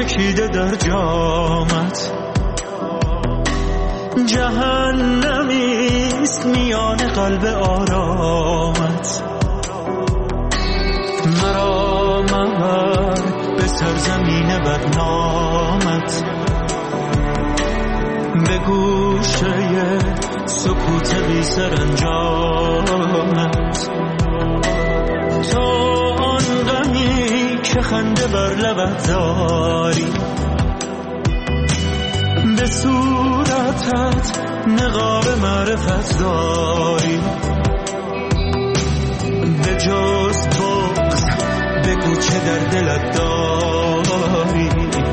چکیده در جامت، جهنمیست میان قلب آرامت. مرا مبر به سرزمین بدنامت، به گوشه سکوت بی سرانجامت. تو آن غمی که خنده بر لبت داری، به صورتت نقاب معرفت داری. به جز بغض بگو چه در دلت داری،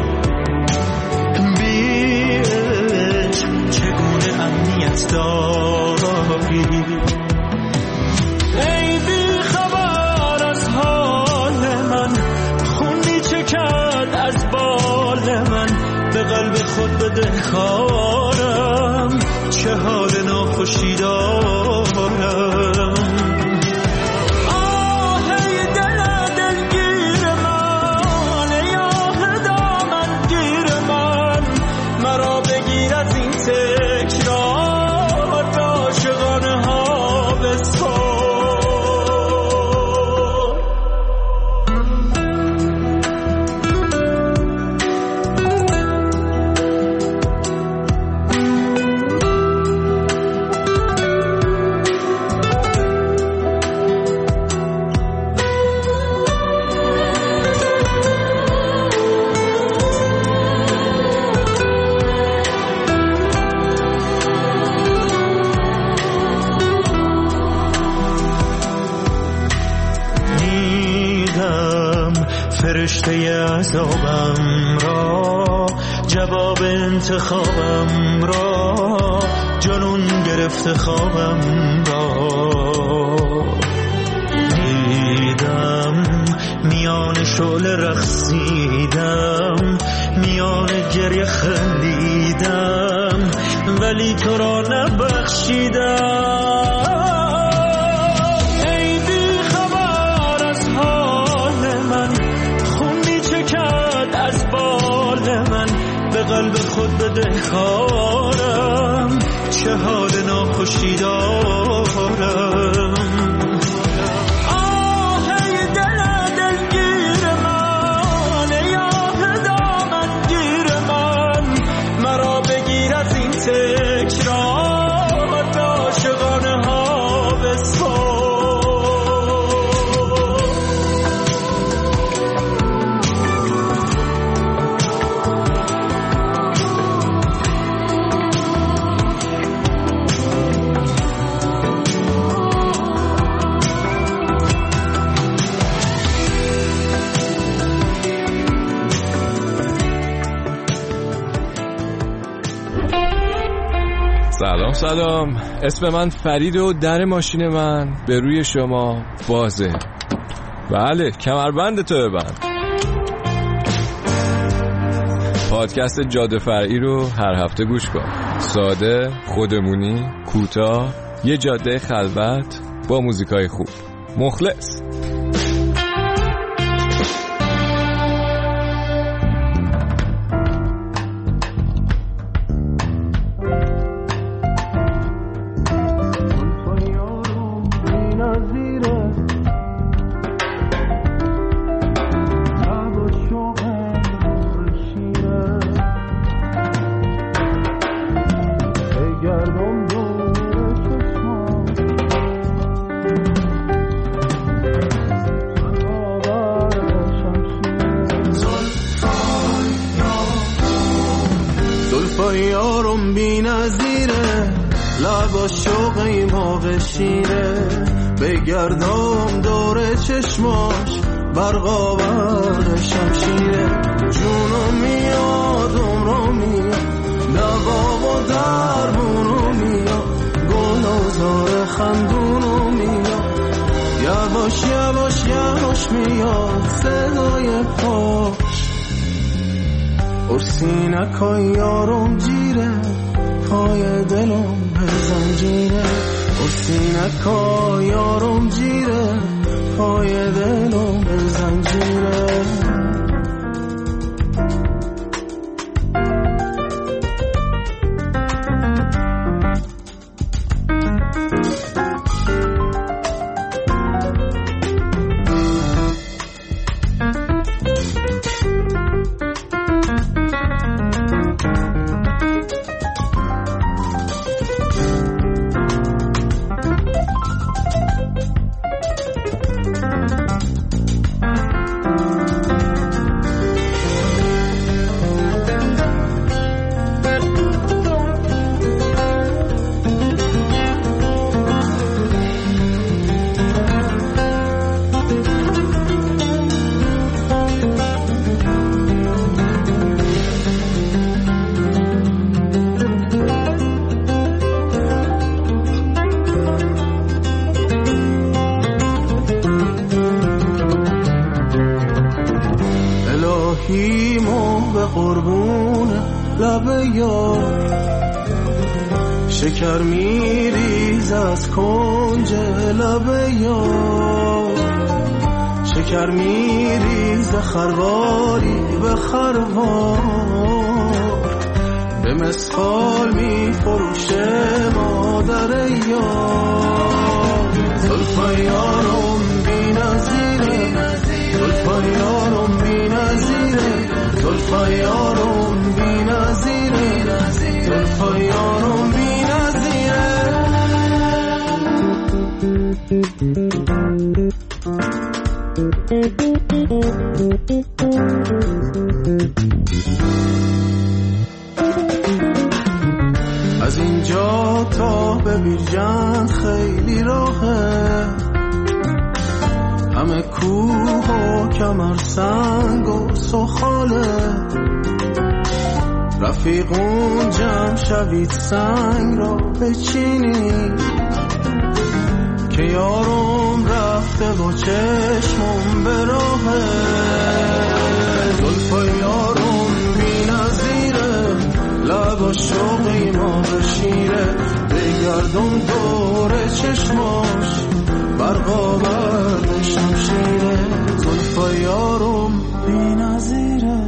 بی عشق چگونه امنیت داری. ای بی خبر از حال من، خونی چه کرد از بال من. به قلب خود بدهکارم، چه حال ناخوشی دارم. فرشته عذابم را، جواب انتخابم را، جنون گرفته خوابم را. دیدم میان شعله رقصیدم، میان گریه خندیدم، ولی تو را نبخشیدم. به قلب خود بدهکارم، چه حال ناخوشی دارم. آهی دل دلگیر من، یاه دامنگیر من، مرا بگیر از این تکرار، عاشقانه ها بسپار. سلام، اسم من فرید و در ماشین من به روی شما بازه. بله، کمربند تو ببند. پادکست جاده فرعی رو هر هفته گوش کن. ساده، خودمونی، کوتاه، یه جاده خلوت با موزیکای خوب. مخلص. یارم بی نظیره، لبا شوقی موقع شیره، بگردم دور چشماش برقا برق شمشیره. جونم میاد عمرم میاد، دوا و درمونم میاد، گلازار خندونم میاد، یواش یواش یواش میاد صدای پاش. سینکای یارم جیره، پای دلم به زنجیره. سینکای یارم جیره، پای دلم به زنجیره. قربون لب یار، شکر میریز از کنج لب یار، شکر میریز خرواری به خروار، به مسخال میفروشه مادر یار. زلفای یارم بی نظیره، زلفای یارم بی نظیره، زلفای یارم بی نظیره، زلفای یارم بی نظیره. از اینجا تا به بیرجند خیلی راهه، همه کوه و کمر سنگ و سخاله، رفیقون جمع شوید سنگ را بچینید که یارم رفته و چشمم به راهه. زلفای یارم بی نظیره، لب شوقی ما بشیره، بگردم دور چشماش برقا برد شمشیره. زلفای یارم بی نظیره.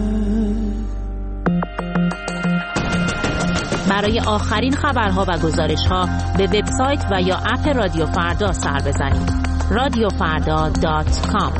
برای آخرین خبرها و گزارش‌ها به وبسایت و یا اپ رادیو فردا سر بزنید. radiofarda.com.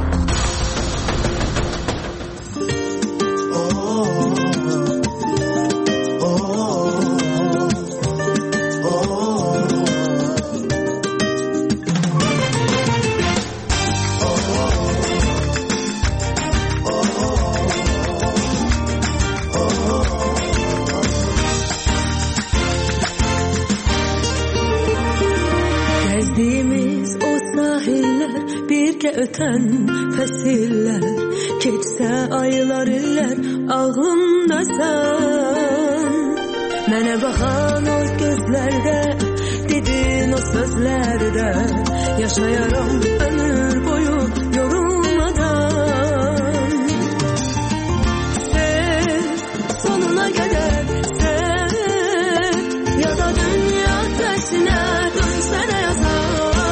Öten fesiller, keçsə aylar iller, ağlımdasan. Mənə baxan o gözlərdə, dedin o sözlərdə, yaşayaram ömür boyu yorulmadan. Sev, sonuna qədər sev, ya da dünya tersinə dönsənə yazar.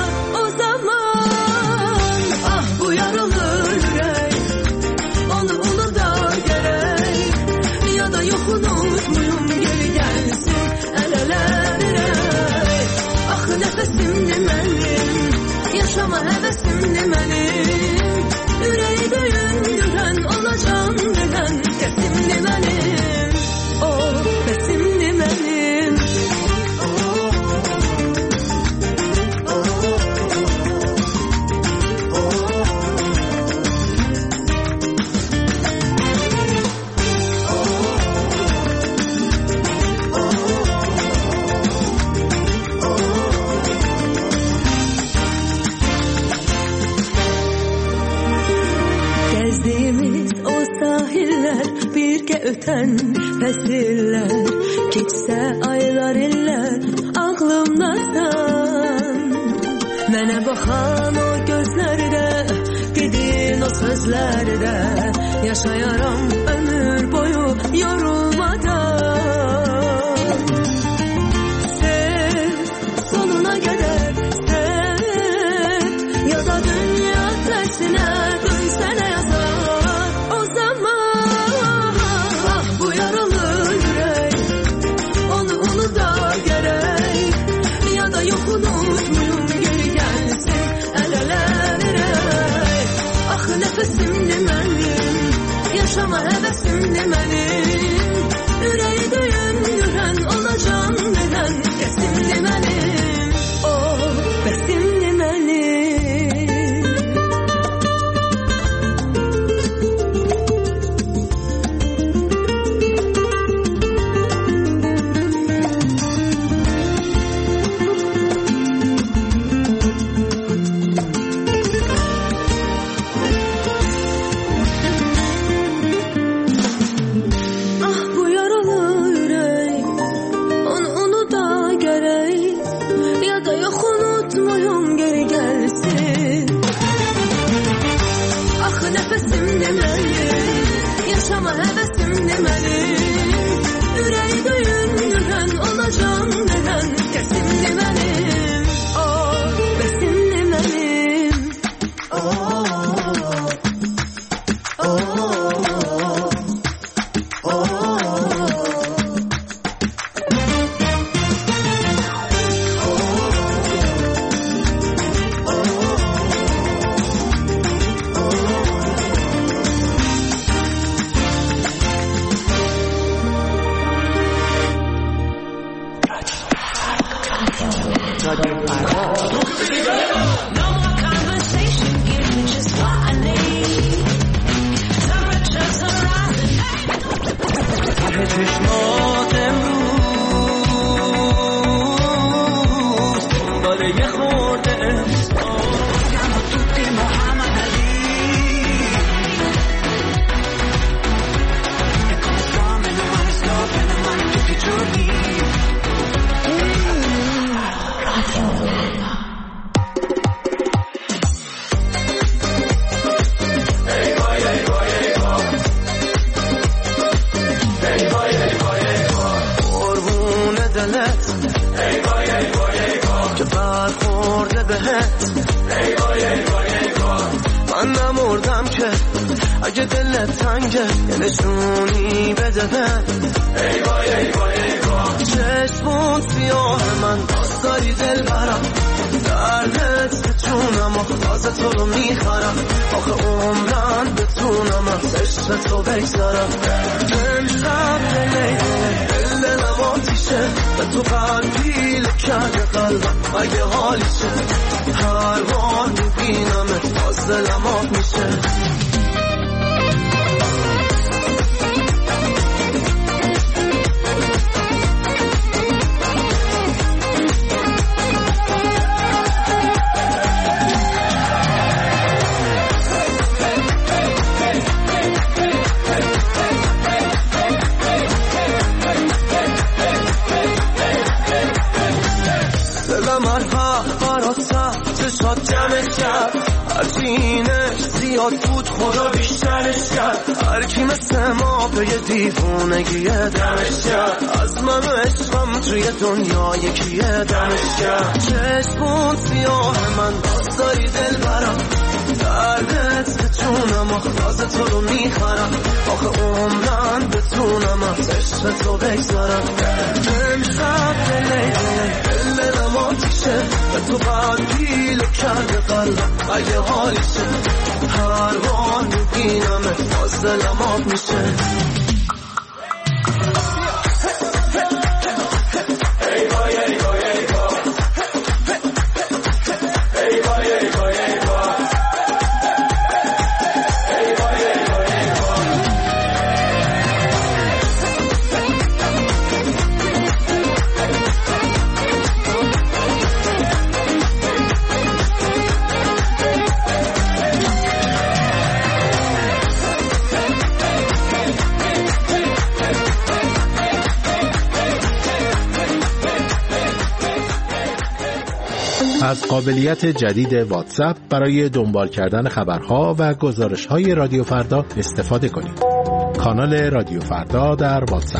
Nefesimdi mənim, yaşama həvəsimdi mənim, ürəyi döyündürən olacam bilən kəsimdi mənim, o bəsimdi mənim. Öten fesiller, keçsə aylar iller, ağlımdasan. Mənə baxan o gözlərdə, dedin o sözlərdə, yaşayaram ömür boyu yorulmadan. Sev, sonuna qədər sev, ya da dünya tersinə dönsənə yazar. O zaman unutmayım geri gelsin el ele vererek. Ah nefesimdi mənim, yaşama həvəsimdi mənim, ürəyi döyündürən olacam bilən kəsimdi mənim, o bəsimdi mənim. چشمات امروز دنبال یه خورده احسان توی محمد علی کامل من سلابن من توی جوری که برخورده بهت من نمردم که اگه دلت تنگه یه نشونی بده چشمون سیاه من باز داری دل برم دردت بتونم آخوازه تو رو میخرم آخه عمرن بتونم از عشق تو بگذارم امشب دلم آتیشه به تو قلبی لکنه قلبم اگه حالیشه هر بار میبینمت باز دلم آب میشه چشات جمعش کرد هرچینش زیاد بود خدا بیشترش کرد هرکی مثل ما به یه دیوونگیه دمش کرد از من و عشقم توی دنیا یکیه دمش کرد چشمون سیاه من باز داری دل برم دردت بتونم آخراز تو رو میخرم آخه عمرن بتونم از عشق تو بگذارم امشب دلم آتیشه به تو قلبی لکنه قلبم اگه حالیشه هر بار میبینمت باز دلم آب میشه از قابلیت جدید واتساپ برای دنبال کردن خبرها و گزارش‌های رادیو فردا استفاده کنید. کانال رادیو فردا در واتساپ.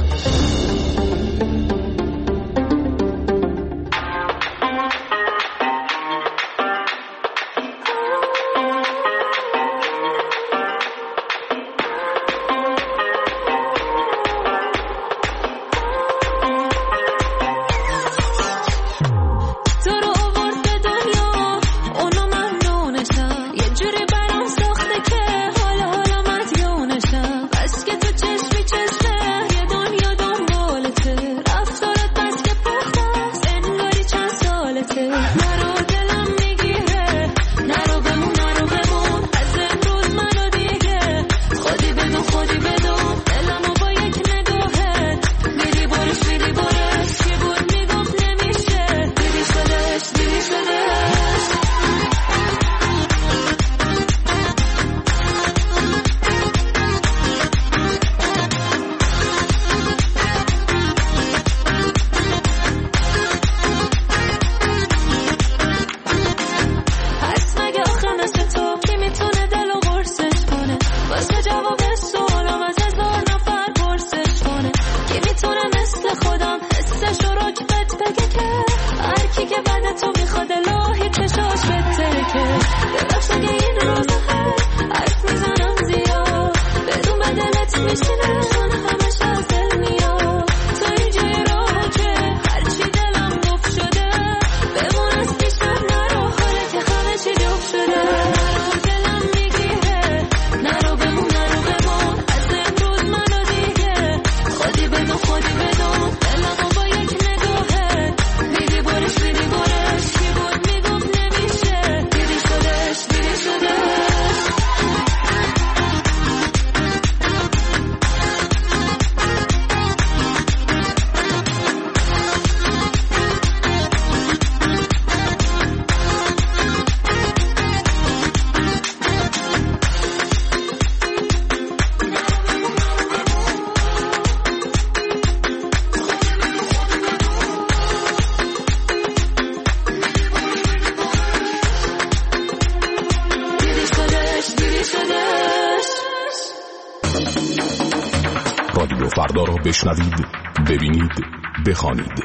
رادیو فردا را بشنوید، ببینید، بخوانید.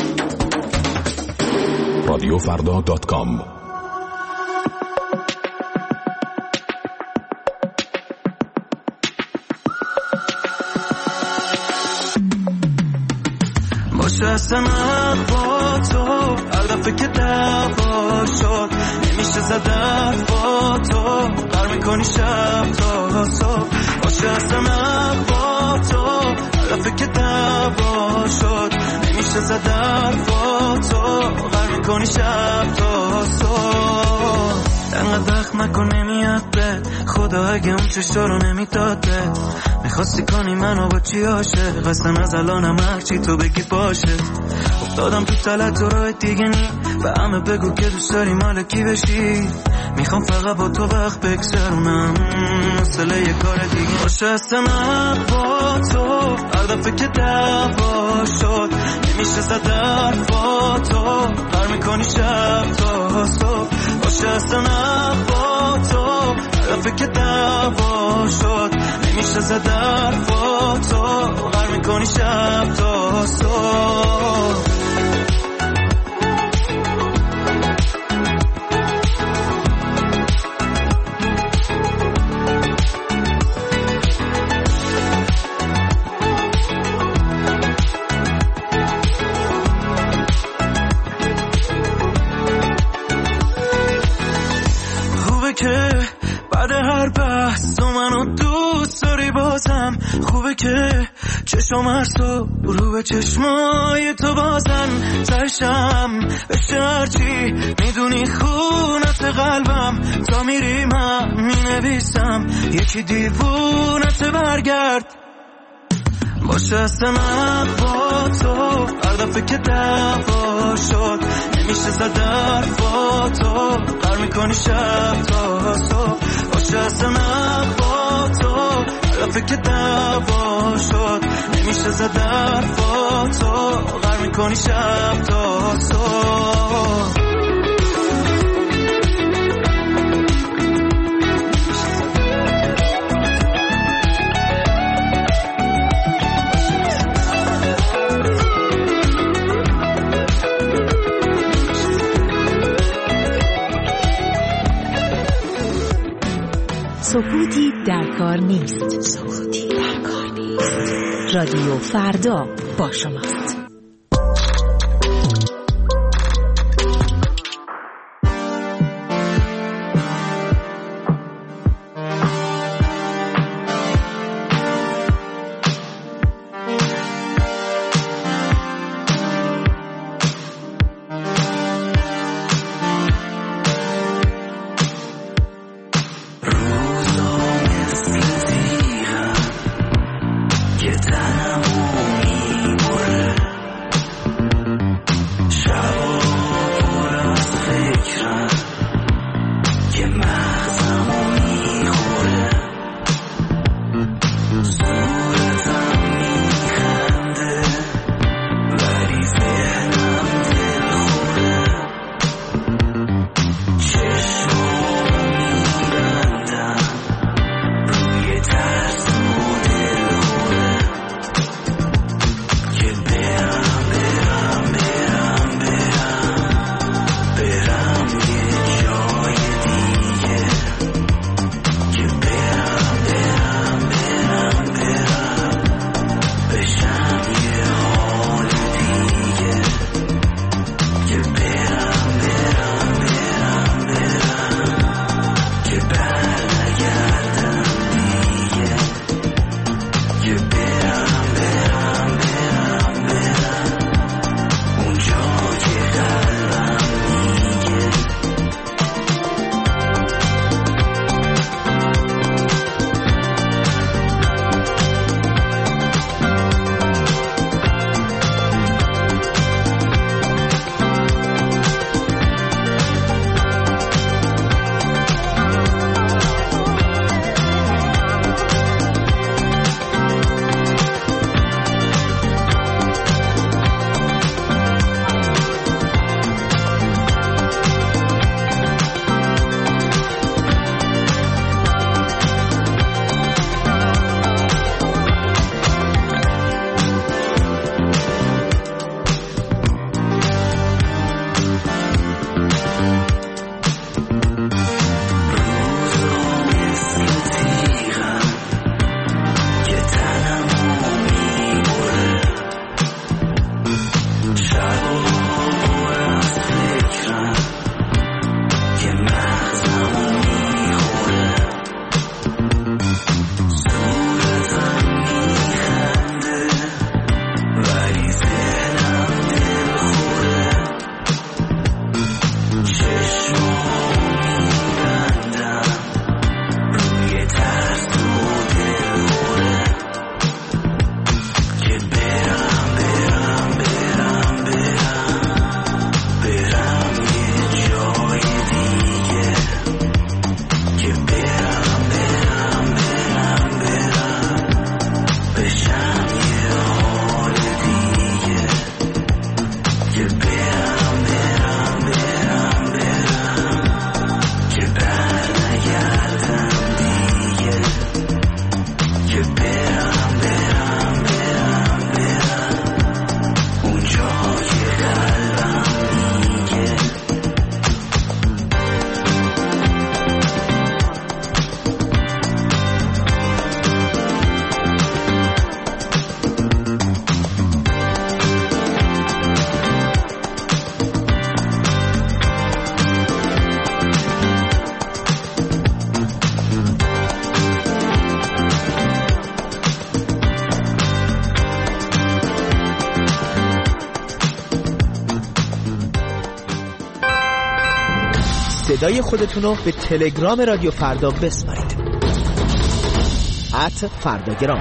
رادیوفردا.com. باشه اصلا با تو هر دفعه که دعوا شد نمیشه زد با تو قرار میکنی شب تا صبح. باشه اصلا با تو هر دفعه که دعوا شد نمیشه زد با تو قرار میکنی شب تا صبح. انقدر دخم نکن نمیاد به خدا اگه اون چشا رو نمیداد به میخواستی کنی منو با چی عاشق قصد از الانم هرچی تو بگی باشه. افتادم تو تلت و راه دیگه نی و همه بگو که دوست داری مال کی بشی. میخوام فقط با تو وقت بگذرونم مسئله یه کار دیگه باشه. اصلا با تو هر دفعه که دعوا شد نمیشه زد با تو قرار میکنی شب تا صبح. باشه اصلا با تو هر دفعه که دعوا شد نمیشه زد با تو قرار میکنی شب تا صبح. که بعد هر بحث و منو دوست داری بازم خوبه که چشم هر صبح رو به چشمای تو بازن ترشم بشه هرچی میدونی خونت قلبم تا میری من مینویسم یکی دیوونت برگرد. باشه اصلا با تو هر دفعه که دعوا شد نمیشه زد با تو قرار میکنی شب تا صبح. باشه اصلا با تو هر دفعه که دعوا شد نمیشه زد با تو قرار میکنی شب تا صبح. سکوتی در کار نیست. سکوتی در کار نیست. رادیو فردا با شماست. که تنمو میبره صدای خودتون رو به تلگرام رادیو فردا بسپارید. @فرداگرام.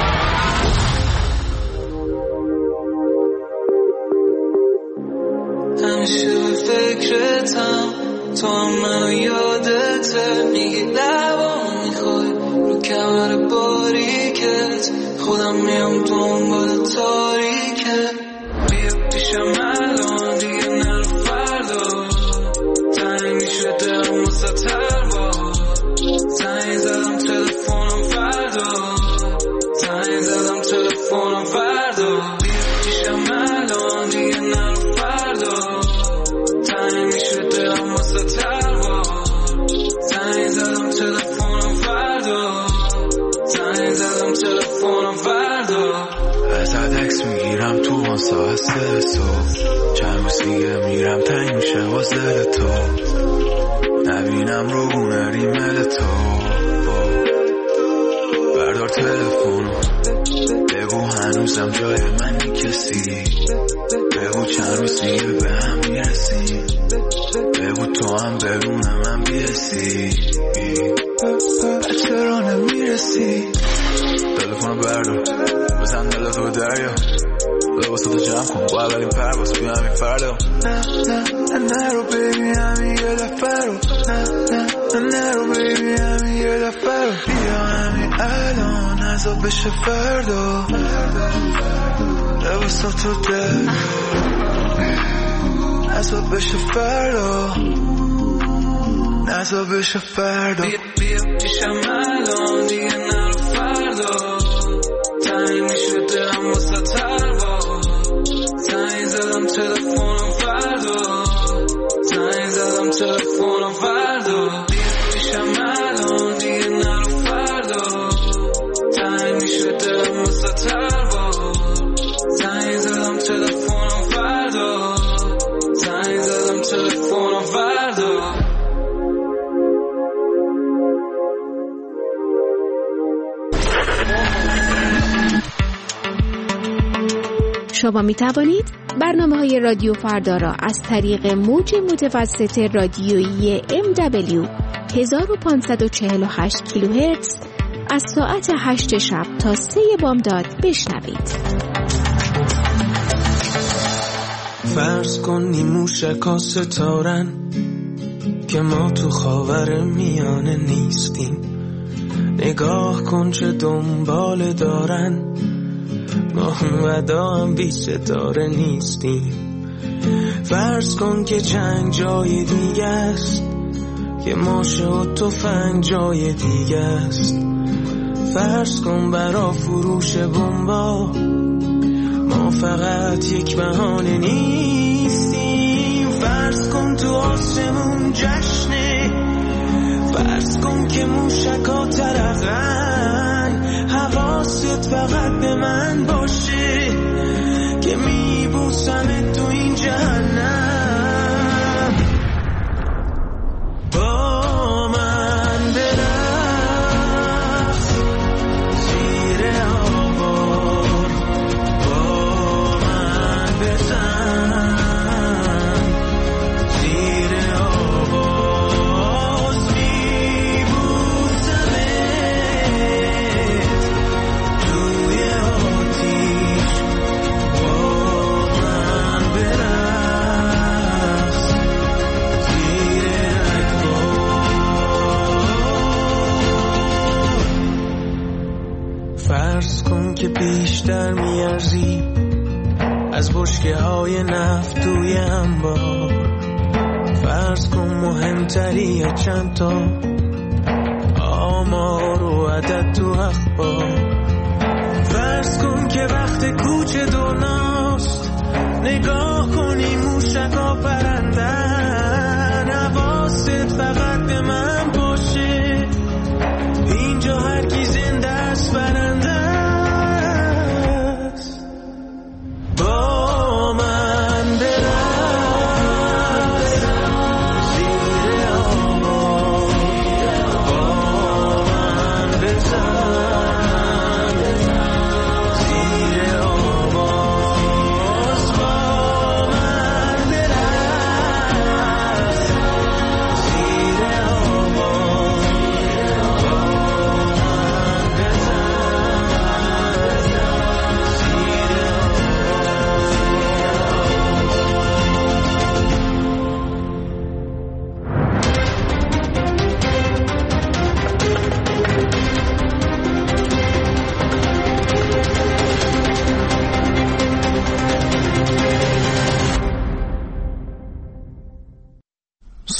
همیشه به فکرتم، تو هم منو یادته، میگی لبام میخوای رو کمر باریکت، خودم میام دنبال تاریکت. بیا پیشم الان دیگه نرو فردا، تنگ شده هم مستطر با، زنگ زدم تلفنم فردا، زنگ زدم تلفنم فردا. بیا پیشم الان دیگه نرو فردا، تنگ شده هم مستطر با، زنگ زدم تلفنم فردا، زنگ زدم تلفنم فردا. ازت عکس میگیرم تو آن ساعت 3 صبح، چند روز دیگه میرم تنگ میشه باز دل تو، نبینم رو گونه ریمل تو. بردار تلفنو بگو هنوزم جای منی کسی، بگو چند روز دیگه به هم میرسی، بگو تو هم بدون من بیرسی، چرا نمیرسی؟ تلفنو بردار بزن دل تو دریا، لباساتو جمع کن باید بریم پرواز، بیا همین فردا. نه نرو بیبی همین یه دفعه رو، نه نرو بیبی همین یه دفعه رو، بیا همین الان عذاب بشه فردا، لباساتو دریا عذاب بشه فردا، عذاب بشه فردا. بیا پیشم الان دیگه نرو فردا، تنگ شده هم مستطر با، زنگ زدم تلفنم فردا، زنگ زدم تلفنم فردا. بیا پیشم الان دیگه نرو فردا، تنگ شده هم مستطر با، زنگ زدم تلفنم فردا، زنگ زدم تلفنم فردا. شما می توانید برنامه‌های رادیو فردا را از طریق موج متوسط رادیویی MW 1548 کیلوهرتز از ساعت 8 شب تا 3 بامداد بشنوید. فرض کن نیموشکا ستارن که ما تو خاور میانه نیستیم، نگاه کن چه دنبال دارن، ما ودا هم بی ستاره نیستیم. فرض کن که جنگ جای دیگه است، که ماشه و تفنگ جای دیگه است. فرض کن برا فروش بمبا ما فقط یک بهانه نیستیم. فرض کن تو آسمون جشنه، فرض کن که موشکا ترقن، حواست فقط به من باشه که میبوسم تو این جهنم. با من برقص زیر آوار، با من بزن زیر بشکه های نفت توی انبار، فرض کن مهمتریه چند تا آمار و عدد تو اخبار. فرض کن که وقت کوچه دنیاست، نگاه کنی موشکا پرندن،